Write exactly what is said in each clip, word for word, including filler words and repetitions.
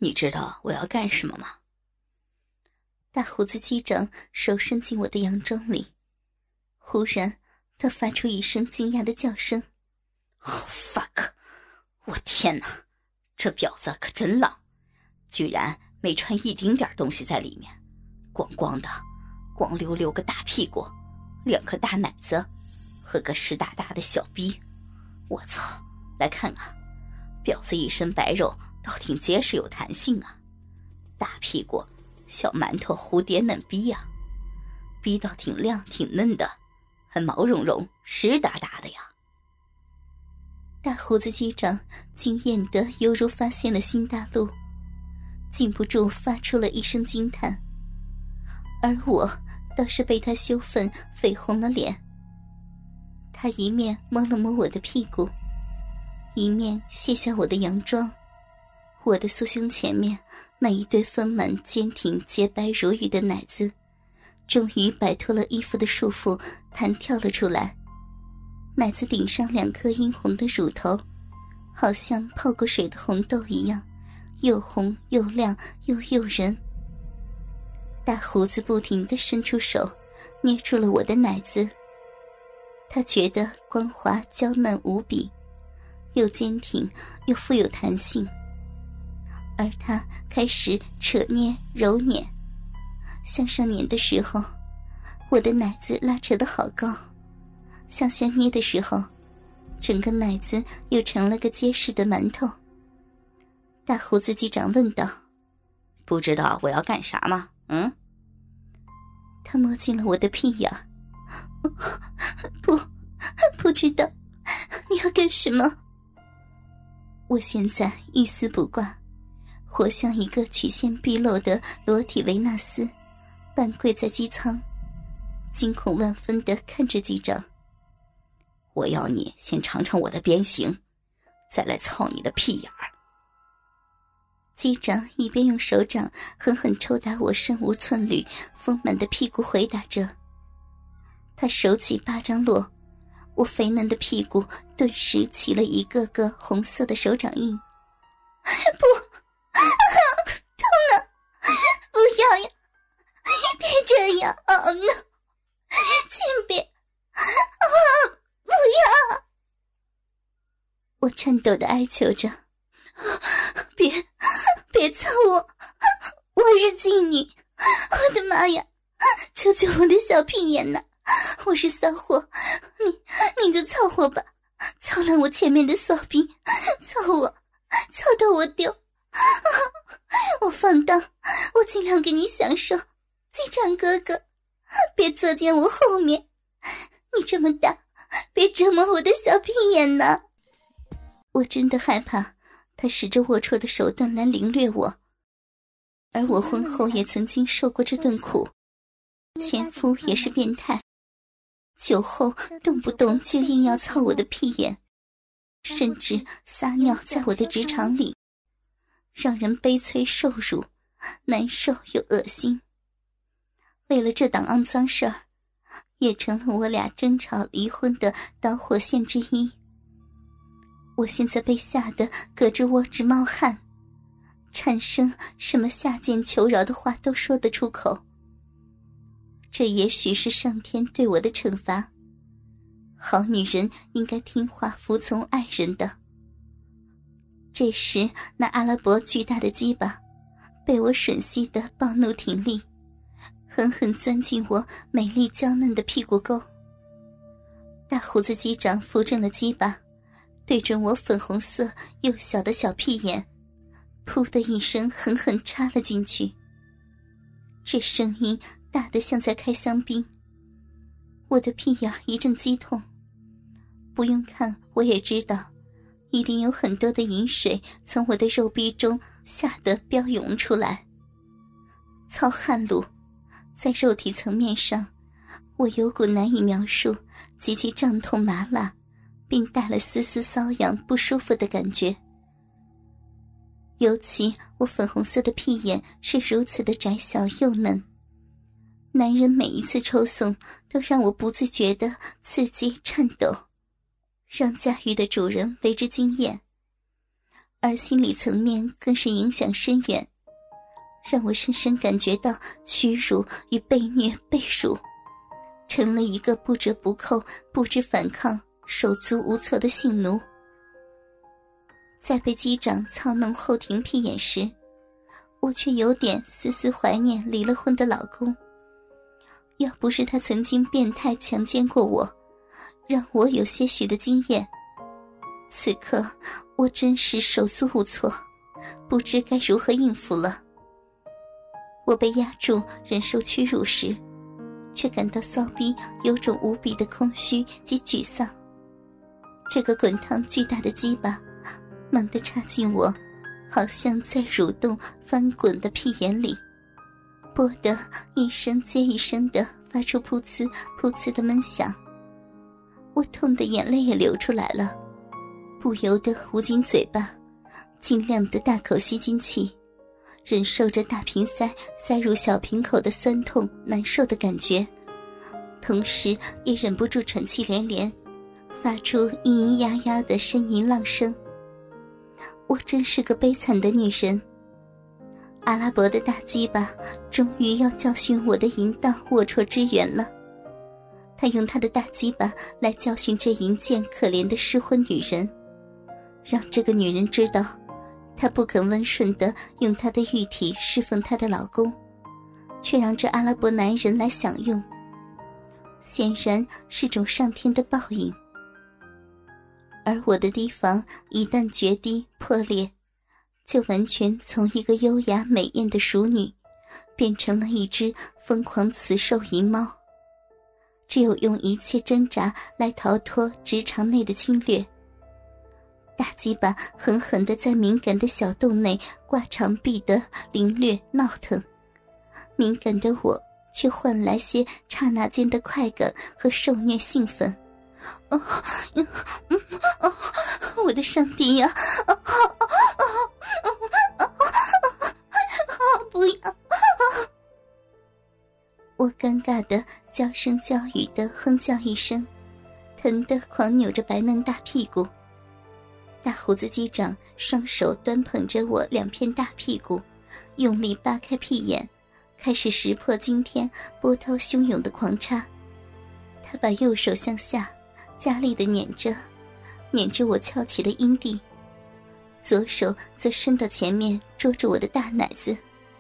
你知道我要干什么吗？ 大胡子机长手伸进我的洋装里，忽然他发出一声惊讶的叫声。 Oh fuck！ 我天哪，这婊子可真浪，居然没穿一丁点东西在里面，光光的，光溜溜个大屁股，两颗大奶子和个湿哒哒的小逼。我操，来看看，婊子一身白肉倒挺结实有弹性啊，大屁股小馒头蝴蝶嫩逼呀、啊，逼倒挺亮挺嫩的，还毛茸茸湿哒哒的呀。 大胡子机长惊艳得犹如发现了新大陆，禁不住发出了一声惊叹，而我倒是被他羞愤绯红了脸。他一面摸了摸我的屁股，一面卸下我的洋装，我的酥胸前面那一对丰满坚挺洁白如玉的奶子终于摆脱了衣服的束缚，弹跳了出来。奶子顶上两颗殷红的乳头，好像泡过水的红豆一样，又红又亮又诱人。大胡子不停地伸出手捏住了我的奶子，他觉得光滑娇嫩无比，又坚挺又富有弹性，而他开始扯捏揉捻。向上捻的时候，我的奶子拉扯得好高，向下捏的时候，整个奶子又成了个结实的馒头。大胡子机长问道： 不知道我要干啥吗？嗯？ 他摸进了我的屁眼。不，不知道，你要干什么？我现在一丝不挂，活像一个曲线毕露的裸体维纳斯，半跪在机舱，惊恐万分地看着机长。 我要你先尝尝我的鞭刑，再来操你的屁眼儿。 机长一边用手掌狠狠抽打我身无寸缕丰满的屁股回答着，他手起巴掌落，我肥嫩的屁股顿时起了一个个红色的手掌印。不，痛啊！不要呀！别这样！哦 no！ 请别！啊！不要！我颤抖地哀求着，别别操我，我是妓女，我的妈呀，求求我的小屁眼呐，我是骚货，你你就操我吧，操烂我前面的骚逼，操我，操到我丢，我放荡，我尽量给你享受，机长哥哥，别坐进我后面，你这么大，别折磨我的小屁眼呐！我真的害怕他使着龌龊的手段来凌虐我，而我婚后也曾经受过这顿苦，前夫也是变态，酒后动不动就硬要操我的屁眼，甚至撒尿在我的直肠里，让人悲催受辱，难受又恶心。为了这档肮脏事儿，也成了我俩争吵离婚的导火线之一。我现在被吓得胳肢窝直冒汗，产生什么下贱求饶的话都说得出口。这也许是上天对我的惩罚，好女人应该听话服从爱人的。这时那阿拉伯巨大的鸡巴被我吮吸得暴怒挺立，狠狠钻进我美丽娇嫩的屁股沟。大胡子机长扶正了鸡巴，对准我粉红色又小的小屁眼，噗的一声狠狠插了进去。这声音大得像在开香槟，我的屁眼一阵激痛，不用看我也知道，一定有很多的饮水从我的肉壁中吓得飙涌出来。糙汉路，在肉体层面上，我有股难以描述、极其胀痛麻辣，并带了丝丝瘙痒不舒服的感觉。尤其我粉红色的屁眼是如此的窄小幼嫩，男人每一次抽送都让我不自觉地刺激颤抖，让驾驭的主人为之惊艳。 而心理层面更是影响深远，让我深深感觉到屈辱与被虐被辱，成了一个不折不扣、不知反抗、手足无措的性奴。在被机长操弄后庭屁眼时，我却有点丝丝怀念离了婚的老公。要不是他曾经变态强奸过我，让我有些许的经验，此刻我真是手足无措，不知该如何应付了。我被压住忍受屈辱时，却感到骚逼有种无比的空虚及沮丧。这个滚烫巨大的鸡巴猛地插进我好像在蠕动翻滚的屁眼里，啵得一声接一声地发出噗呲噗呲的闷响。我痛得眼泪也流出来了，不由得捂紧嘴巴，尽量的大口吸进气，忍受着大瓶塞塞入小瓶口的酸痛难受的感觉，同时也忍不住喘气连连，发出咿咿呀呀的呻吟浪声。我真是个悲惨的女人。阿拉伯的大鸡巴终于要教训我的淫荡龌龊之源了。他用他的大鸡巴来教训这淫贱可怜的失婚女人，让这个女人知道她不肯温顺地用她的玉体侍奉她的老公，却让这阿拉伯男人来享用，显然是种上天的报应。而我的堤防一旦决堤破裂，就完全从一个优雅美艳的淑女变成了一只疯狂雌兽淫猫，只有用一切挣扎来逃脱直肠内的侵略。大鸡巴狠狠地在敏感的小洞内挂肠壁的凌掠闹腾，敏感的我却换来些刹那间的快感和受虐兴奋。哦，嗯嗯哦，我的上帝呀！啊啊啊啊啊！不要！啊、我尴尬的娇声娇语的哼叫一声，疼得狂扭着白嫩大屁股。大胡子机长双手端捧着我两片大屁股，用力扒开屁眼，开始石破惊天、波涛汹涌的狂插。他把右手向下加力地捻着捻着我翘起的阴蒂，左手则伸到前面捉住我的大奶子。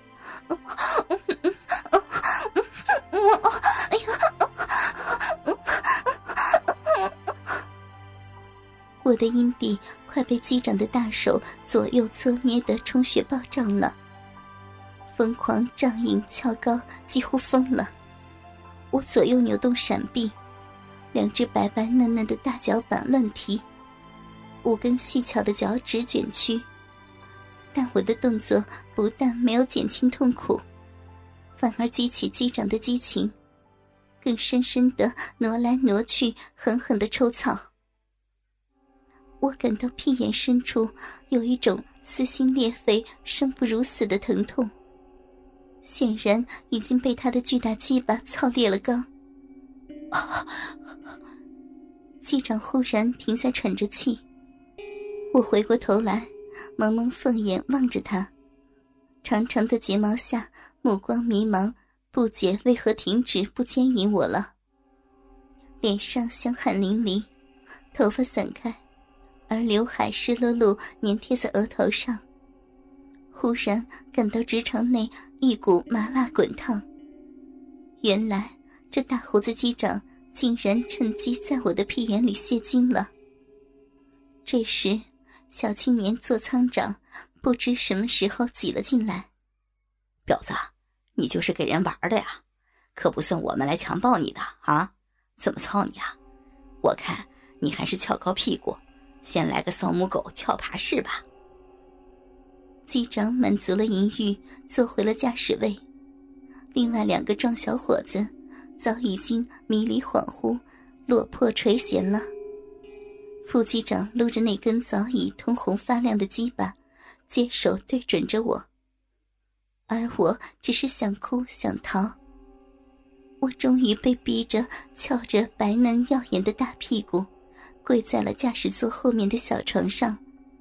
我的阴蒂快被机长的大手左右搓捏得充血暴胀了，疯狂胀硬翘高，几乎疯了。我左右扭动闪避，两只白白嫩嫩的大脚板乱踢，五根细巧的脚趾卷曲，但我的动作不但没有减轻痛苦，反而激起机长的激情，更深深地挪来挪去，狠狠地抽草。我感到屁眼深处有一种撕心裂肺、生不如死的疼痛，显然已经被他的巨大鸡巴操裂了肛。啊！机长忽然停下喘着气，我回过头来，蒙蒙凤眼望着他，长长的睫毛下目光迷茫，不解为何停止不牵引我了。脸上香汗淋漓，头发散开，而刘海湿漉漉粘贴在额头上。忽然感到直肠内一股麻辣滚烫，原来这大胡子机长竟然趁机在我的屁眼里泄精了。这时小青年做舱长不知什么时候挤了进来。 婊子，你就是给人玩的呀，可不算我们来强暴你的啊！怎么操你啊？我看你还是翘高屁股，先来个扫母狗翘爬式吧。 机长满足了淫欲，坐回了驾驶位。另外两个壮小伙子早已经迷离恍惚，落魄垂涎了。副机长撸着那根早已通红发亮的鸡巴，接手对准着我，而我只是想哭想逃。我终于被逼着翘着白嫩耀眼的大屁股，跪在了驾驶座后面的小床上，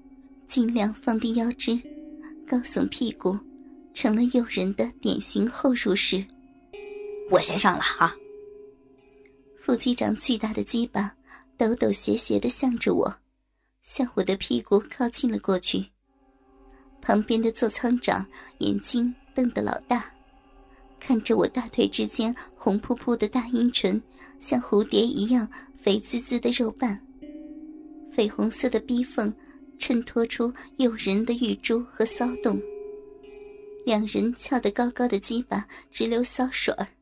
尽量放低腰肢，高耸屁股，成了诱人的典型后入式。 我先上了啊！ 副机长巨大的鸡巴抖抖斜斜地向着我，向我的屁股靠近了过去。旁边的座舱长眼睛瞪得老大，看着我大腿之间红扑扑的大阴唇，像蝴蝶一样肥滋滋的肉瓣，绯红色的逼缝衬托出诱人的玉珠和骚动。两人翘得高高的鸡巴直流骚水儿。